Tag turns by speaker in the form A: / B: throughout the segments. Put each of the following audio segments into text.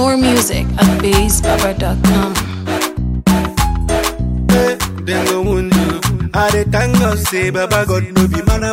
A: More music at BassBaba.com.
B: Then go wound you. I dey thank God say Baba God no be mana.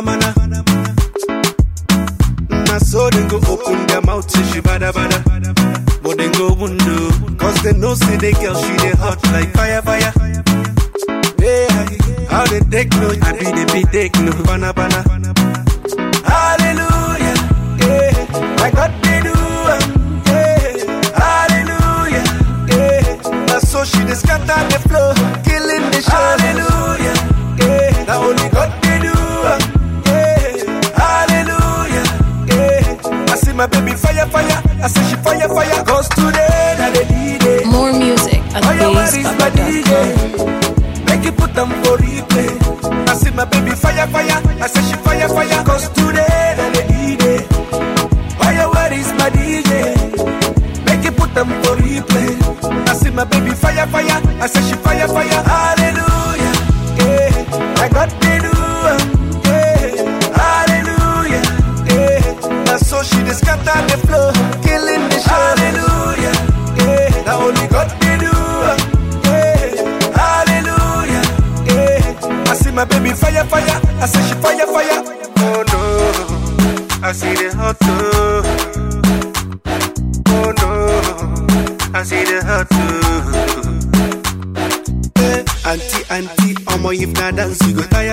B: Na so they go open their mouth say she bada. But then go wound you. Cause they know say the girl she dey hot like fire. Yeah, how they take no, I be the beat take no. Bana. Hallelujah, yeah. My God they do, yeah. Hallelujah, yeah. Na so she dey scatter the floor, killing the show. Hallelujah, yeah. Now only God they do, yeah. Hallelujah, yeah. I see my baby fire. I say she fire. Cause today that they need it.
A: More music at BassBaba.com.
B: Make it put them for replay. I see my baby fire. I say she fire. Cause today that they need it. Where is my DJ? Make it put them for replay. I see my baby fire. I say she fire. Hallelujah, yeah. I got the do, yeah. Hallelujah, yeah. Now so she just scatter the floor, killing the show. Hallelujah, yeah. Now only God they do, yeah. Hallelujah, yeah. I see my baby fire. I say she fire. Oh no, I see the hot too. Oh no, I see the hot too. Auntie, omo if na dance you go tire.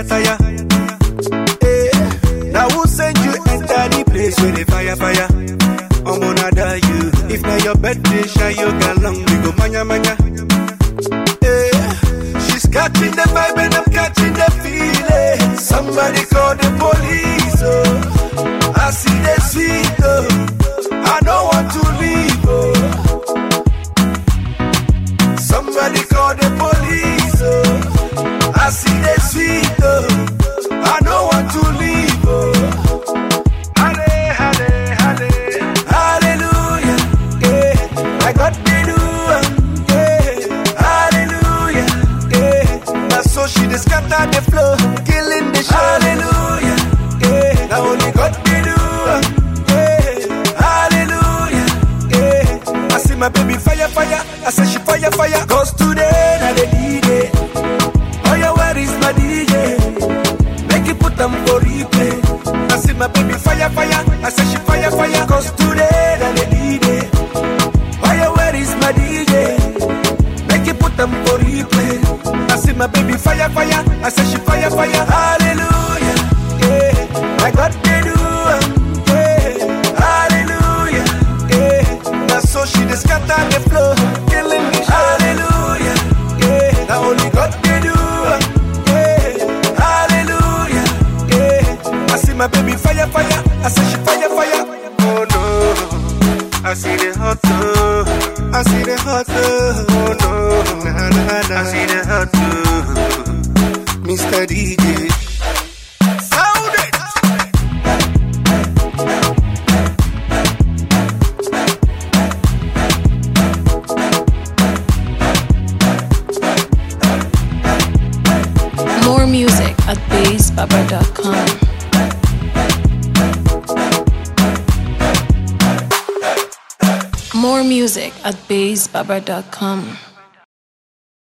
B: Now who send you enter the place where the fire? Omo nada you. If na your birthday, shy you galong, we go manya. She's catching the vibe and I'm catching the feeling. Somebody call the police, oh. I see the sweet, oh. I don't want to leave, oh. Somebody call the police, oh. I see the sweet, oh. I don't want to leave, oh. Hallelujah, yeah. I got the do, yeah. Hallelujah, yeah. Now so she just scatter the floor, killing the show. Hallelujah, yeah. Now only God they do, yeah. Hallelujah, yeah. I see my baby fire. I say she fire. Cause today that they need it. Oh yeah, where is my DJ? Make it put them for replay. I see my baby fire. I say she fire. Cause today that they need it. Oh yeah, where is my DJ? Make it put them for replay. I see my baby fire. I say she fire. Hallelujah, yeah. I got the do, yeah. Hallelujah, yeah. Now so she just scatter the floor, killing me. Hallelujah, yeah. Now only God they do, yeah. Hallelujah, yeah. I see my baby fire. I say she fire. Oh no, I see the hot too. I see the hot too. Oh no, nah. I see the hot too. Mr. DJ, sound it.
A: More music at BassBaba.com. More music at BassBaba.com.